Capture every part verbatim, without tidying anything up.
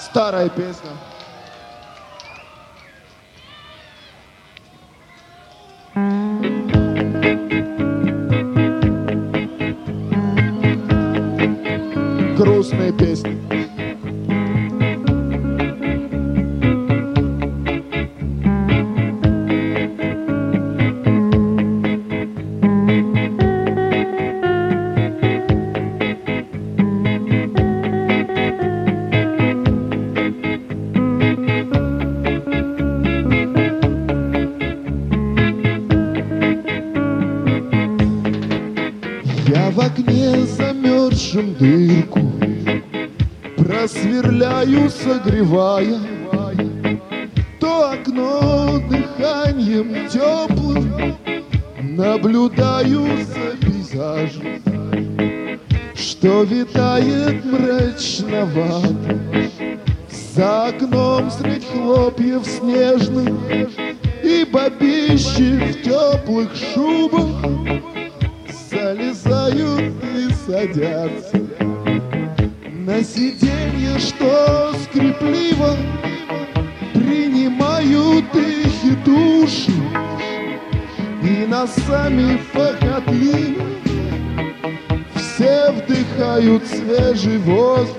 Старая песня. Грустные песни. Я в окне замерзшем дырку просверляю, согревая то окно дыханием теплым, наблюдаю за пейзажем, что витает мрачновато за окном средь хлопьев снежных, и бабищи в теплых шубах залезают и садятся на сиденье, что скрипливо принимают их и души, и носами похотливо все вдыхают свежий воздух.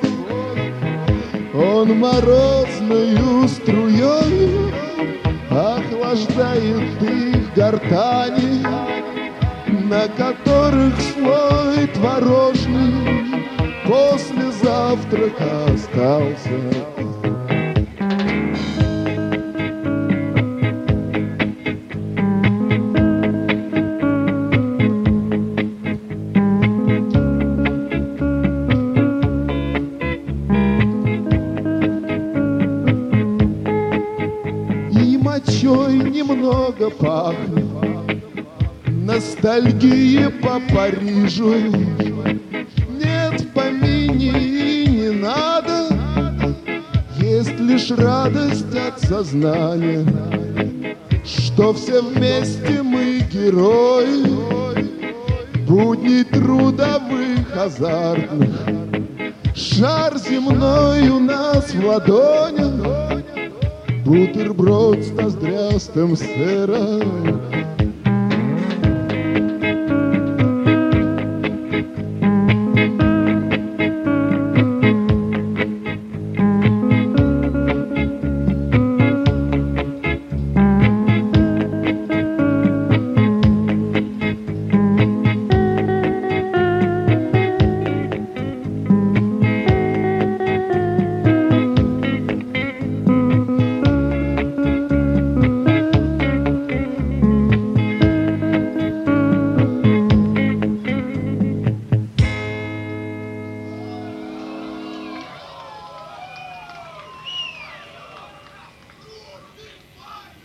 Он морозною струей охлаждает их гортани, на которых слой творожный после завтрака остался. И мочой немного пахнет, ностальгии по Парижу. Нет в помине и не надо, есть лишь радость от сознания, что все вместе мы герои будней трудовых азартных. Шар земной у нас в ладонях, бутерброд с ноздрястым сыром.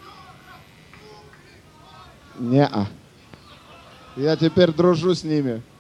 Не-а. Я теперь дружу с ними.